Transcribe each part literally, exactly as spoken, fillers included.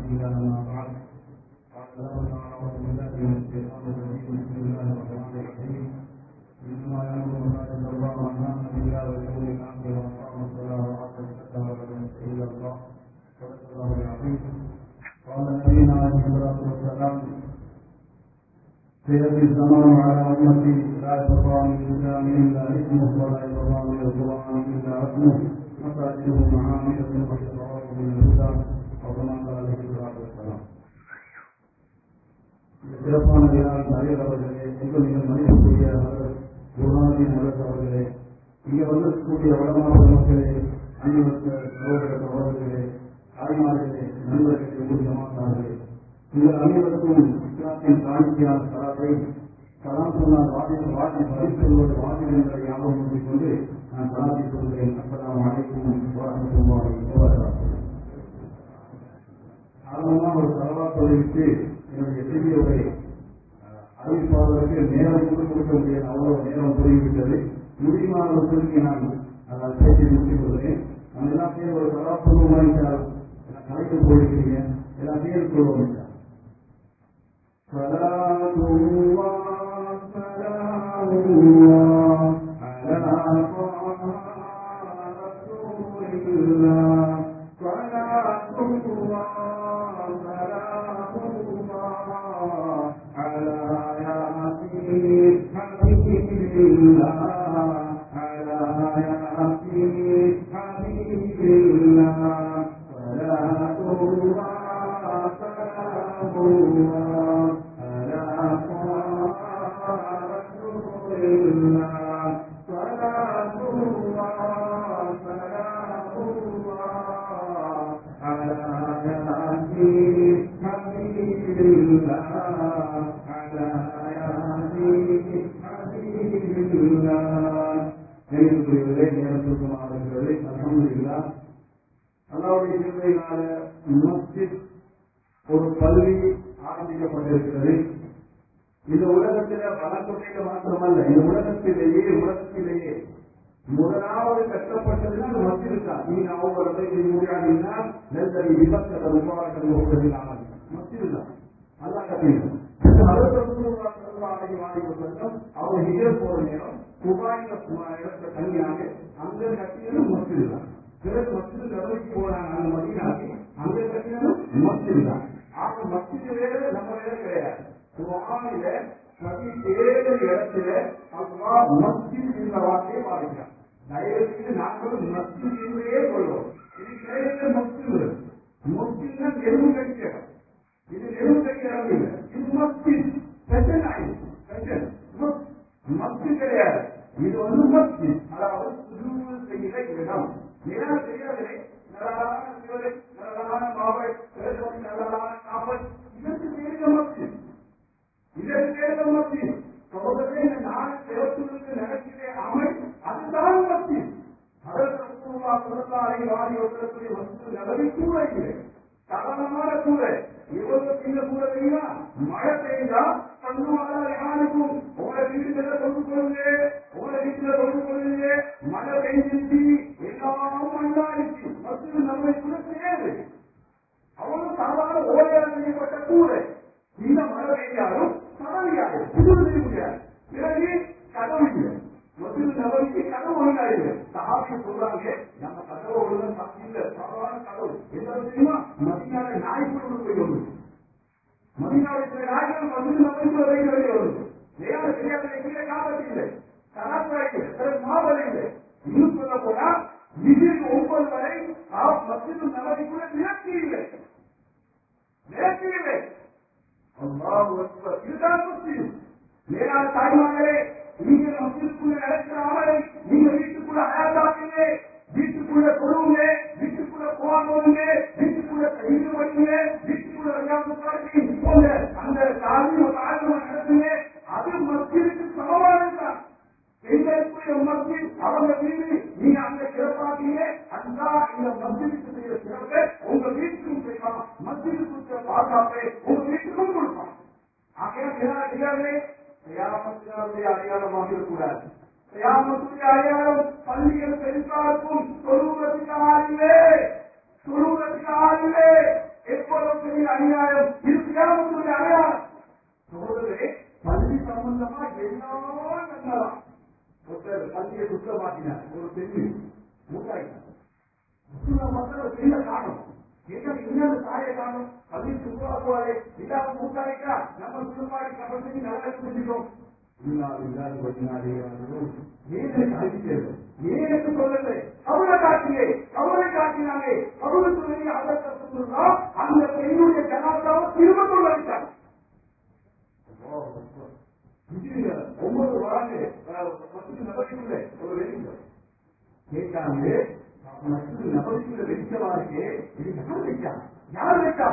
إلا ما بعد. قال تعالى أعوذ بالله من الشيطان الرجيم بسم الله الرحمن الرحيم إنما يأمر مساجد الله من آمن بالله واليوم الآخر وأقام الصلاة وآتى الزكاة ولم يخش إلا الله صدق الله العظيم. قال نبينا عليه الصلاة والسلام سيأتي الزمان على أمتي لا يبقى من الإسلام إلا اسمه ولا يبقى من القرآن إلا رسمه مساجده معامل وحفظه من الهدى وكما قال عليه الصلاة والسلام. சிறப்பான விழாவின் தலைவர் அவர்களே, எங்கள் நீங்கள் மதிப்புக்குரிய குருநாதின் மதத் அவர்களே, இங்கே வந்திருக்கக்கூடிய வடமாநில மக்களே, அன்புள்ள சகோதர சகோதரர்களே, தாய்மார்களே, நண்பர்களே, ஊர் ஜமாத்தார்களே, உங்கள் அனைவருக்கும் இஸ்லாத்தின் காணிக்கையான சலாத்தை சலாம் சொன்னால் வாதி வாதி பதில் சொல்வது வாதி என்பதை ஞாபகம் ஊட்டிக் கொண்டு நான் சலாத்தை சொல்கிறேன். அஸ்ஸலாமு அலைக்கும் வரஹ்மத்துல்லாஹி வபரகாத்துஹு. ஆரம்பமாக ஒரு சலவாத் சொல்லிவிட்டு என்னுடைய செய்தியோரை அறிவிப்பாளருக்கு நேரம் கூட கொடுக்க முடியாது, அவ்வளவு நேரம் போய்விட்டது. முடியுமான சொல்லி நான் அதை பேசி முடித்துக் கொள்கிறேன். நம்ம எல்லாம் பேர் ஒரு சலவாத் சொல்லுவோம் என்றால் கலைக்கு போயிருக்கிறீங்க, எல்லாம் பேர் சொல்லுவோம் என்றால் ஒரு பள்ளி ஆரம்பிக்கப்பட்டிருக்கிறது. இந்த உலகத்தில வளர்த்துறையில மாத்திரமல்ல, இந்த உலகத்திலேயே உலகத்திலேயே முதலாவது கட்டப்பட்டதுன்னா அந்த மஸ்ஜித் தான். நீங்க அவங்க முடியாதுன்னா நெல்தறி விபத்து உருவாக்கம் மஸ்ஜித் தான். அல்லாஹ் கட்டினார். அவங்க ஹிஜர் போற நேரம் குபாயில இடத்துல தனியாக அங்க கட்டினது மஸ்ஜித் தான். பிறகு மஸ்ஜித் நபவிக்கு போனாங்க, அந்த மதீனாக்கு அங்க கட்டினது மஸ்ஜித் தான். ஆக மஸ்ஜித் வேற நம்ம வேற கிடையாது. குர்ஆனில பதினேழு இடத்துல அல்லாஹ் மஸ்ஜித் என்ற வார்த்தையை பாதிக்கிறார். தயவுக்கு நாங்களும் மஸ்ஜித் என்றே சொல்லுவோம். இது கிடையாது மஸ்ஜித். மஸ்ஜித்னா எலும்பு கட்டிய இடம். இது எலும்பு கட்டிய இடம் இல்லை, இது மஸ்ஜித். ஃபேஷன் ஆயிடுச்சு, ஃபேஷன். மஸ்ஜித் கிடையாது, இது வந்து மஸ்ஜித், அதாவது சுஜூது செய்கிற இடம். ஏன்னா தெரியாது, நல்லான சிவரை, நல்லான மாவை, நல்லான காவல், இதற்கு தெரிந்த மஸ்ஜித், இதற்கு தெரிந்த மஸ்ஜித். சகோதரே, இந்த நாடு சிவத்துக்கு நடக்கிற அமை, அதுதான் மஸ்ஜித். அதற்கு ரசூலுல்லாஹி ஸல்லல்லாஹு அலைஹி வஸல்லம் மஸ்ஜித் நபவி கூட இல்லை, சாதாரணமான கூட. எவ்வளவு சின்ன கூட தெரியுமா? மழை பெய்தா தங்குவாரா யாருக்கும் உங்களை வீடுகளை கொண்டு கொள்ளுங்க, உங்களை வீட்டுல கொண்டு கொள்ளுங்க. மழை பெய்ஞ்சிச்சு, எல்லாம் மண்ணாயிடுச்சு, மஸ்ஜித் நபவி கூட சேரு. அவ்வளவு சாதாரண ஓலையால் செய்யப்பட்ட கூரை. இந்த மழை பெய்யாலும் சமதியாகும், புது செய்ய முடியாது. பிறகு கதவு இல்லை, மஸ்ஜித் நபவிக்கு கதவு ஒழுங்காயிரு. சஹாபி சொல்றாங்க, நம்ம கதவை ஒழுங்கா இல்ல, சாதாரண கதவு. எல்லாரும் தெரியுமா? மதீனாவை நாய்க்குள்ள போய் வந்து மதீனாவை சில நாய்கள் மஸ்ஜித் நபவிக்குள்ள வைக்க வேண்டிய வருது. ஏன்னா தெரியாத கீழே காப்பத்தி இல்லை, கலாச்சாரம் இல்லை, பிறகு மாவல் இல்லை. இன்னும் சொல்ல போனா இதில் ஒவ்வொரு வரை மஸ்ஜித் நபவிக்குள்ள விளக்கு இல்லை, விளக்கு இல்லை. அல்லாஹ் அக்பர். இதுதான் மஸ்ஜித். மேலான தாய்மார்களே, நீங்க மஸ்ஜிதுக்குள்ள நடக்கிற அமலை நீங்க வீட்டுக்குள்ள அயாதாக்குங்க, வீட்டுக்குள்ள தொழுவுங்க, வீட்டுக்குள்ள குர்ஆன் ஓதுங்க, வீட்டுக்குள்ள தஹ்லீல் பண்ணுங்க, வீட்டுக்குள்ள ரியாது சாலிஹீன் போங்க, அந்த தாலீம் தாலீம் நடத்துங்க. அது மஸ்ஜிதுக்கு சமமானதுதான். எங்களுக்குரிய மஸ்ஜித் அவங்க வீடு, நீங்க அங்க சிறப்பாக்கீங்க. அதுதான் இந்த மஸ்ஜிதுக்கு செய்யற சிறப்பை உங்க வீட்டுக்கும் செய்யலாம், மஸ்ஜிதுக்கு பாதுகாப்பை உங்க வீட்டுக்கும் கொடுப்பான். ஆகையால் கியாமத்தினுடைய அடையாளமாக இருக்கக்கூடாது. கியாமத்துடைய அடையாளம் பள்ளிகள் பெருசாக்கும், தொழுவதற்கு ஆளில்லை, தொழுவதற்கு ஆளில்லை. எவ்வளவு பெரிய அநியாயம் இது கியாமத்துடைய அடையாளம். சகோதரரே, பள்ளி சம்பந்தமா எல்லாம் நன்னலாம். ஒருத்தர் பள்ளியை சுத்தமாக்கினார், ஒரு பெண்ணு மூட்டாயிட்டார். பெரிய காணும் இன்னொரு தாயை காணும், பள்ளி சுத்தமாக்குவாரே இல்லாம மூட்டாயிட்டா நம்ம சுத்தமாடி கபடி நல்லா செஞ்சுட்டோம். ஏனுக்கு அழிக்கிறது, ஏனுக்கு சொல்லலை, அவரை காட்டியே அவரை காட்டினாங்க. அவருக்கு சொல்லி அதற்கா அந்த பெண்ணுடைய ஜனாதாவை திரும்ப சொல்ல வைத்தாங்க. ஒன்பது வராங்க நபருக்குள்ள ஒரு வெளியில கேட்டாங்க. நபருக்குள்ள வெளிச்சமா இருக்கு, இது யார் வைச்சா யார் வைச்சா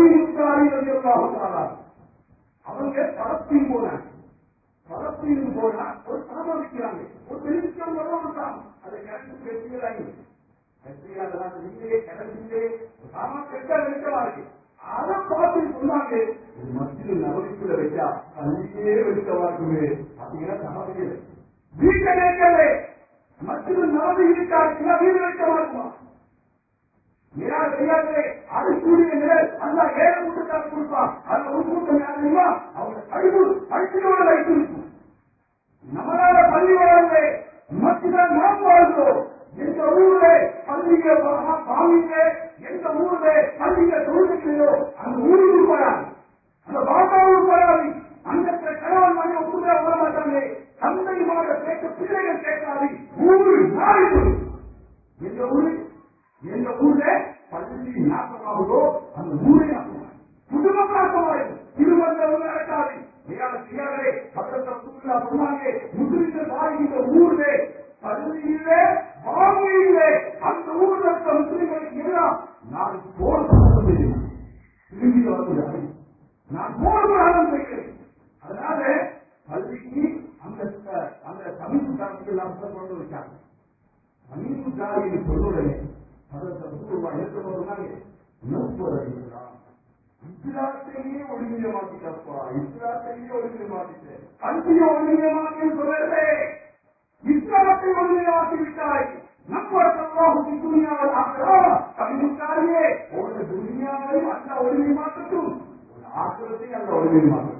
அவங்க பரப்பின் போனாங்க. பரப்பின் போனா ஒரு சாமம் வைக்கிறாங்க, ஒரு வெளிச்சம் வர ஒரு சாமம் அதை கிடக்கு வெற்றியலாங்க. வெற்றியாளதான் நீங்களே கிடந்தீங்களே சாமா கெட்ட வெளிச்சமா இருக்கு. அதை பார்த்து சொன்னாங்க, மத்தியில் நபருக்குள்ள வைச்சா அன்னைக்கே வெளிச்சமா இருக்குமே. அப்படின்னா சாமத்தில் வீட்டை கேட்கவே மத்தியில் நபரு இருக்காருன்னா வீடு வெளிச்சமா இருக்குமா? யார் செய்யாதே அது கூடிய நிலை அந்த ஏழை கூட்டத்தார் கொடுப்பான். அந்த ஒரு கூட்டம் யாருமா அவங்க கழிவு கழிச்சோட வைத்திருக்கும். நம்மளால பள்ளி வாழ்வே மத்திதான் நாம் வாழ்ந்தோம். எந்த ஊர்ல பள்ளிய பாவிங்க, எந்த ஊர்ல பள்ளிய தொழுகையோ அந்த ஊருக்கு போறாங்க, அந்த பாபாவுக்கு போறாது. அந்த கணவன் மணி ஒப்புதா வர மாட்டாங்க. தந்தை மாத கேட்க பிள்ளைகள் கேட்காது. ஊரு நாடு எந்த ஊரு எந்த ஊர்ல பள்ளி நாசமாகுதோ அந்த ஊரே நாசமாக குடும்பம் நாசமாகும். திருமணம் நடக்காது. செய்யாதே பக்கத்தை சொன்னாங்க. முஸ்லிம்கள் வாழ்கின்ற ஊர்ல பள்ளி இல்லை, பாம்பு இல்லை. அந்த ஊர்ல இருக்க முஸ்லிம்களுக்கு எல்லாம் நான் போர் செய்கிறேன், திரும்பி வருகிறார். நான் போர் பிராணம் செய்கிறேன். அதனால பள்ளிக்கு அந்த அந்த தமிழ் காலத்தில் எல்லாம் கொண்டு வச்சாங்க. தமிழ் ஜாதியை சொல்லுடனே இஸ்லாத்தையே ஒழுங்கியமாக்கிட்டப்பா, இஸ்லாத்தையே ஒழுங்கியமாக்கிட்டேன். கல்வியை ஒழுங்கியமாக்கி சொல்லலே, இஸ்லாத்தை ஒழுங்கியமாக்கி விட்டாய். நம்மளுக்கு துணியாவில் ஆக்கலாம் தமிழ்காரியே ஒரு துணியாவையும் அல்ல ஒழுங்கியமாக்கட்டும், ஒரு ஆக்கிரத்தையும் அல்ல ஒழுங்கியமாக்கட்டும்.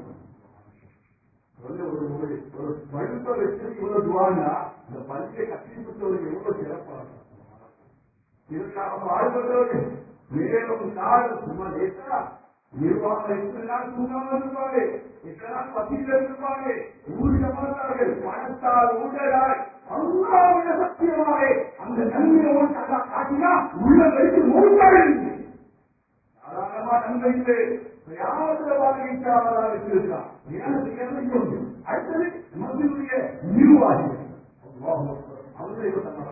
ஒரு ஒரு பழுப்ப வச்சு இவ்வளவு துவாண்டா இந்த பள்ளியை கட்டிவிட்டவர்கள் எவ்வளவு சிறப்பாக இதற்காக வாழ்வதோடு மேலும் நாள் சும்மா லேசா நிர்வாகம் எத்தனை நாள் தூங்காம இருப்பாங்க, எத்தனை நாள் பசியில் இருப்பாங்க, ஊழிய மாட்டார்கள். பணத்தால் ஊழலாய் அல்லாவுடைய சத்தியமாக அந்த நன்மையை ஒன்றா காட்டினா உள்ள வைத்து மூன்றாள் சாதாரணமா நன்மை இல்லை. யாவத்துல வாழ்க்கைக்காக வச்சிருக்கான். அடுத்தது மத்தியுடைய நிர்வாகிகள் அவர்களை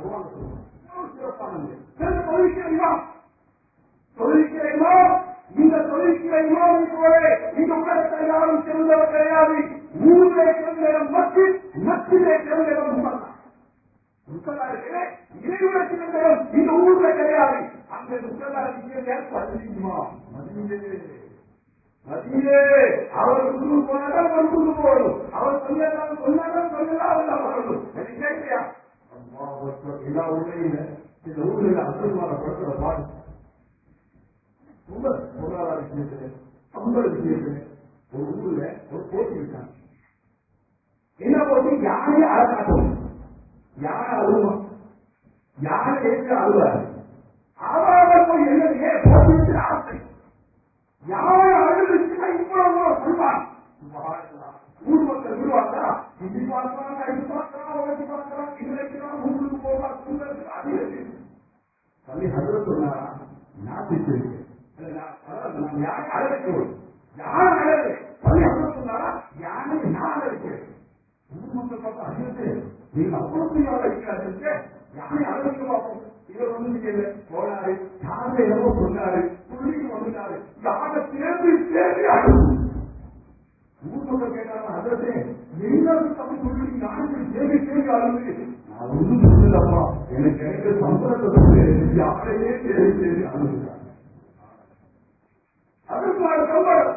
சிறப்பானது. தொழிற்கிறீமா தொழிற்கிறீமா இந்த தொழிற்கிறீமா இந்த உலகத்தில் யாரும் சிறந்தவர் கிடையாது. ஊரிலே சிறந்த இடம் மத்தி, மத்திலே சிறந்த இடம் முசல்லா இருக்கிற இறைவன சிறந்த இடம் இந்த ஊர்ல கிடையாது. அந்த முசல்லா பள்ளிமா மதியே மதியே அவர் குரு போனாதான் குரு போகணும். அவர் சொன்னதான் சொன்னாதான் சொன்னதான் எல்லாம் வரணும். எனக்கு கேட்கலையா எல்லா ஊர்லையும் இந்த ஊர்ல அற்புதமான படத்துல பாடு ரொம்ப பொருளாதார விஷயத்துல சம்பள விஷயத்துல ஒரு ஊர்ல ஒரு போட்டி இருக்காங்க. என்ன போட்டி? யானை அழகாட்டும். யானை அழுவா, யானை ஏற்று அழுவாரு. அவர்கள் போய் என்னையே போட்டி வச்சு ஆசை யானை அழுதுச்சுன்னா இவ்வளவு சொல்வான். ஊர் மக்கள் விடுவாங்களா? இந்தி பார்க்கலாம், கைது பார்க்கலாம், உலகி பார்க்கலாம், இன்றைக்குதான் ஊருக்கு போகலாம், சூழலுக்கு அதிக சொல்லி ஹஜ்ர சொன்னாரா? நாட்டுக்கு யானை அழகு யானை அழகு சொல்லி ஹஜ்ர சொன்னாரா? யானை நான் அழைக்கிறேன். ஊர் மக்கள் பார்த்தா அஜித்து நீங்க அவ்வளவு பெரிய அழைக்கிறாரு, யானை அழகு பார்ப்போம். இவர் ஒண்ணு செய்யல, போனாரு, யானை என்னவோ சொன்னாரு, புள்ளிக்கு வந்துட்டாரு, யானை தேர்ந்து தேர்ந்து அழுது. ஊர் மக்கள் கேட்டாங்க, அதே எல்லாரும் தப்பு சொல்லி யாருக்கு தேவை தேவை அழுது. நான் ஒன்றும் சொல்லலப்பா, எனக்கு கிடைக்கிற சம்பளத்தை சொல்லு, யாரையே தேவை தேவை அழுதுறாங்க. அதற்கு நான் சம்பளம்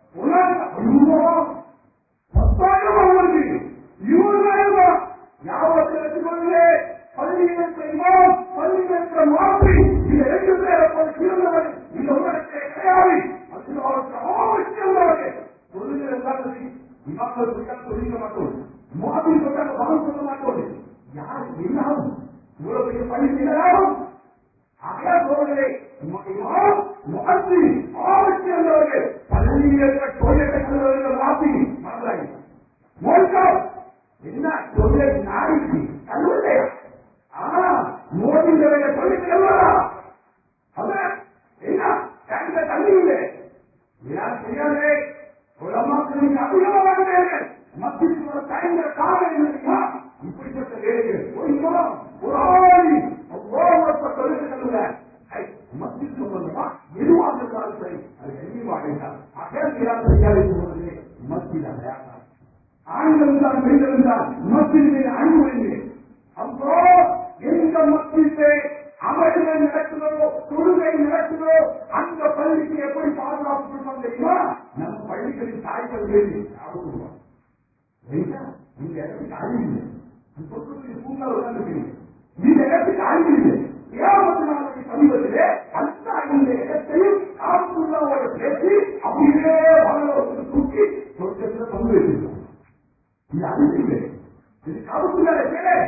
பத்தாயிரம் அவருக்கு இருபதாயிரம் ஞாபகத்தில் எடுத்துக்கொள்ளே. பள்ளியில் செய்வோம், பள்ளியில் மாற்றி இந்த ரெண்டு பேரை சிறந்தவர் இந்த உலகத்தை கிடையாது. பள்ளியிலாகும் அகலோர்களே முகத்தி ஆபத்து என்றவர்கள் பள்ளியில் டொய்லெட்டை கண்டவர்கள் மாற்றி மறந்தாய் மோசம் என்ன தொழிலை நாடிக்கு கல்வில்லையா ஆனா மோதிகளை சொல்லி செல்வதா என்ன கண்ட தண்ணி இல்லை செய்யாதே உலமாக்களுக்கு அதிகமாக மத்திய தயங்கிற காரணம் இல்லையா இப்படிப்பட்ட வேலைகள் ஒரு ஆணி அவ்வளவு தொழில் கல்லுல மத்திய சம்பந்தமா எதுவாக இருந்தாலும் சரி அது எண்ணிவாக அகல் செய்யாதே போவதில்லை மத்தியில் ஆண்கள் தான் பெண்கள் தான் மத்தியிலே அன்பு இல்லை அப்போ எந்த மத்தியிலே அமர்வுகள் நடக்குதோ தொழுகை நடக்குதோ அந்த பள்ளிக்கு எப்படி பாதுகாப்பு கொடுப்பாங்க தெரியுமா நம்ம பள்ளிகளின் தாய்கள் வேண்டி சாப்பிடுவோம் இந்த இடத்துக்கு அழிவில்லை பூங்கா உட்கார்ந்து இந்த இடத்துக்கு அழிவில்லை ஏழாவது நாளுடைய சமீபத்திலே அந்த இந்த இடத்தையும் காப்புள்ளாவோட பேசி அப்படியே வளர்ந்து தூக்கி சொர்க்கத்தில் பங்கு வைத்திருக்கோம் இது அழிவில்லை இது காப்புள்ளாத பேரே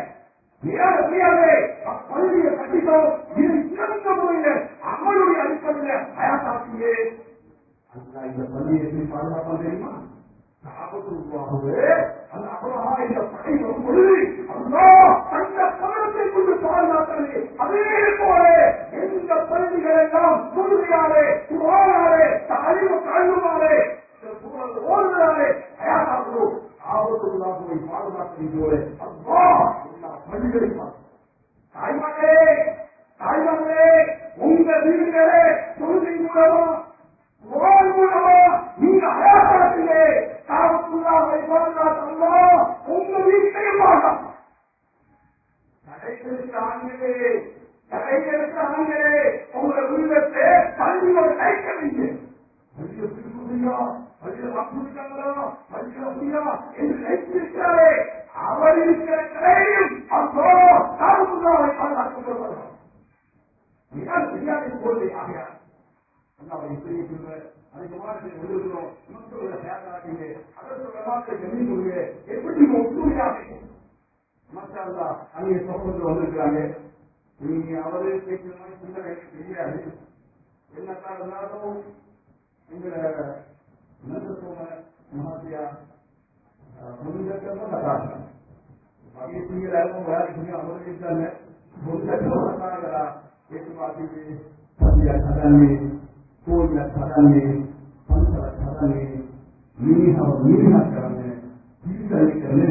பள்ளியை கட்டிட்டோம் இது சிறந்த முறையில் அமலுடைய அடிப்படையில் அயாத்தாக்கியே இந்த பள்ளியை எப்படி பாதுகாப்பாக தெரியுமா உருவாகுது அந்த அபரஹா என்ற படை வரும் பொழுது அல்லா தந்த பணத்தை கொண்டு பாதுகாக்கிறது அதே போல எந்த பள்ளிகள் எல்லாம் தொழுகையாலே குர்ஆனாலே தஅலீம் கல்லுமாலே ஓடுகிறாரே அயாத்தாக்குறோம் ஆபத்துள்ளாஹுவை பாதுகாக்கிறது போல அல்லா எல்லா பள்ளிகளை தாய்மார்களே தாய்மார்களே உங்க வீடுகளே தொழுகை மூலமா குர்ஆன் மூலமா நீங்க அயாத்தாக்கிலே காபத்துல்லாஹை பாதுகாத்தல்லா உங்க வீட்டையும் பாதுகாக்கும் கடைகளுக்கு ஆண்களே கடைகளுக்கு ஆண்களே உங்க உள்ளத்தை பள்ளியோட கைக்க வைங்க பள்ளியை பிடிக்குறியா பள்ளியை வாக்குறுத்தாங்களா பள்ளியில முடியா என்று கைத்திருக்கிறாரே அவர் இருக்கிற கடையும் அப்போ காபத்துல்லாஹை பாதுகாக்கப்படுவார்கள் மிக தெரியாத போது ஆகையார் அல்லாவை பெரிய சொல்ற அதிகமாக ஒழுகிறோம் மக்களோட சேதாராட்டீங்க அதற்கு வார்த்தை கம்மி கொடுங்க எப்படி ஒத்துழையாக மக்கள் அங்கே சமூகத்தில் வந்திருக்கிறாங்க நீங்க அவரு பேசுற மாதிரி சிந்தனை எனக்கு தெரியாது என்னத்தான் இருந்தாலும் எங்களை நந்தசோம மகாத்தியா முன்கட்டமும் நல்லாங்க மகிழ்ச்சிகள் யாரும் வேலைக்கு அமர்ந்திருக்காங்க முன்கட்டம் நல்லாங்களா ஏற்று பார்த்துட்டு சந்தியா கதானே कोई खड़ा नहीं पंखा खड़ा नहीं नीहा नीहा करने कीर्तन करने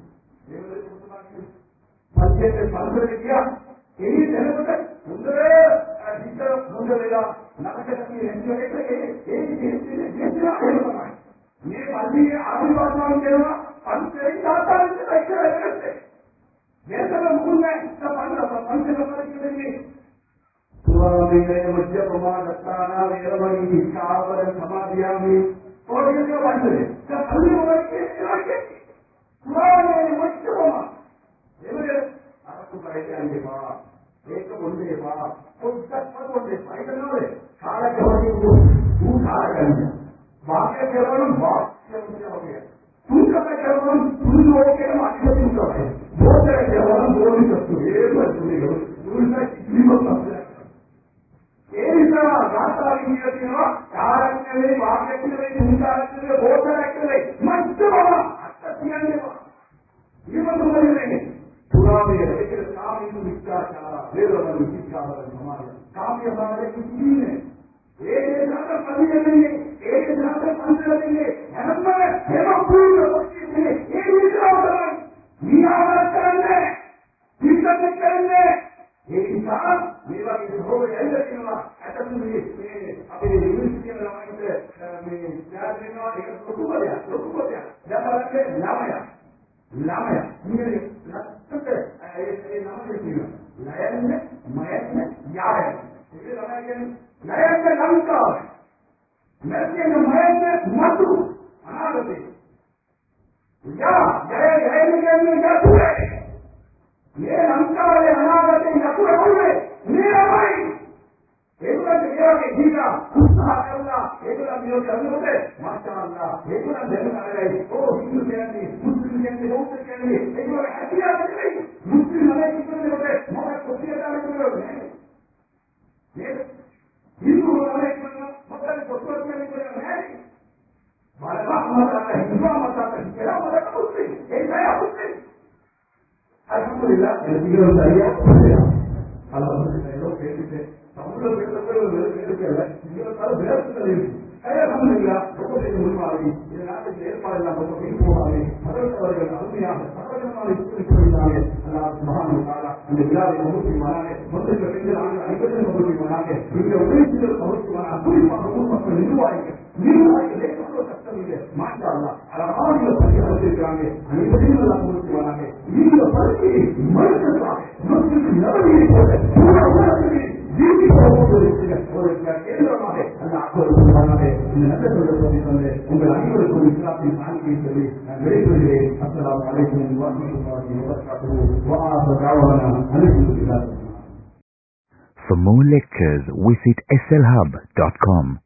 पंचे में पंद्रह किया यही देने को सुंदर टीचर सुंदर लेगा नमस्ते करती है एक एक एक ये मल्ली आदिवासी वालों के ना पंचे जाता है तो ऐसे रहते जैसे मैं मुकुल में सब पंद्रह पंचे नंबर की देंगे पुराने मध्य प्रमाणत्ताना वेरमणि कावरं समाधियामि और ये क्या बात है क्या अभी होगा कि क्या पुराने मध्य प्रमाण ये मेरे आपको पढ़ाई आएंगे बा एक बोलने बा और दस पर बोलने भाई करना है सारा जवानी को तू सारा करना वाक्य केवल वाक्य हो गया तू करना केवल तू हो के वाक्य तू कर रहे वो तेरा केवल बोल नहीं सकते ये बात सुनेगा तू इसका कीमत समझ காரங்களே வாக்கியங்களே முன்காலத்திலே போதனைகளே மற்றவா அத்தியாயமா இவனுடைய புறாவை அழைக்கிற காமியம் விச்சாச்சாரா வேறவன் விச்சாரன் சமாதானம் காமியமாக குடியே ஏகநாத பதியலையே ஏகநாத பந்தலையே நம்ம எவப்பூர்வ பக்தியே ஏகநாதன் நீ ஆவரக்கரனே தீர்த்தக்கரனே इंसान मेरा हो गया ऐसा नहीं अपने यूनिवर्सिटी में लगाएंगे क्या देना एक लोगों को दिया लोगों को दिया जब आके लामया लामया ये लगते ये नाम देखिए नयन में मयन में यार है ये लगाएंगे नयन में लंका नयन में मयन में मधु अनागति या जय जय में क्या हुए ये लंका वाले अनागत यकुर होंगे मेरा भाई एक बार मेरा के जीता सुबह अल्लाह एक बार मेरे के अंदर होते माशाअल्लाह एक बार देने आ रहे ओ हिंदू कहने मुस्लिम कहने बौद्ध कहने एक बार हथियार नहीं मुस्लिम हमें कितने होते मगर कुछ Hindu orang makan kotor kali boleh naik. Malah mata Islam mata kita mata Muslim. Eh saya Muslim. Alhamdulillah yang tiga saya saya. Alhamdulillah itu kita semua kita kita kita kita kalau berarti alhamdulillah ரொம்ப முன்மாதிரி இதனால ஏற்பாடெல்லாம் ரொம்ப பின்போடாது அதற்கு அவர்கள் அருமையாக சகஜமான இருக்கிறார்கள். அல்லாஹ் சுப்ஹானஹு வ தஆலா இந்த விழாவை முக்கியமாக முதலில் பெண்கள் ஆண்கள் அனைவரும் முக்கியமாக இந்த உதவிகள் முக்கியமாக குறிப்பாக ஊர் மக்கள் நிர்வாகிகள் நிர்வாகிகளே எவ்வளவு கஷ்டம் இல்லை மாஷா அல்லாஹ் அழகான பணியை வச்சிருக்காங்க. அனைவரையும் எல்லாம் முக்கியமாக இந்த பணியை மறுத்ததாக மக்களுக்கு நலவியை போல ஒரு கேந்திரமாக அந்த ஆக்கோருக்காக இந்த நல்ல சந்தர்ப்பத்தை தந்து உங்கள் அனைவருக்கும் இஸ்லாத்தின் வாழ்க்கையை சொல்லி நான் விடைபெறுகிறேன். அஸ்ஸலாமு அலைக்கும் வரஹ்மத்துல்லாஹி வபரகாத்துஹு வ ஆஹிரு தஅவானா அல்ஹம்துலில்லாஹ். For more lectures, visit s l hub dot com.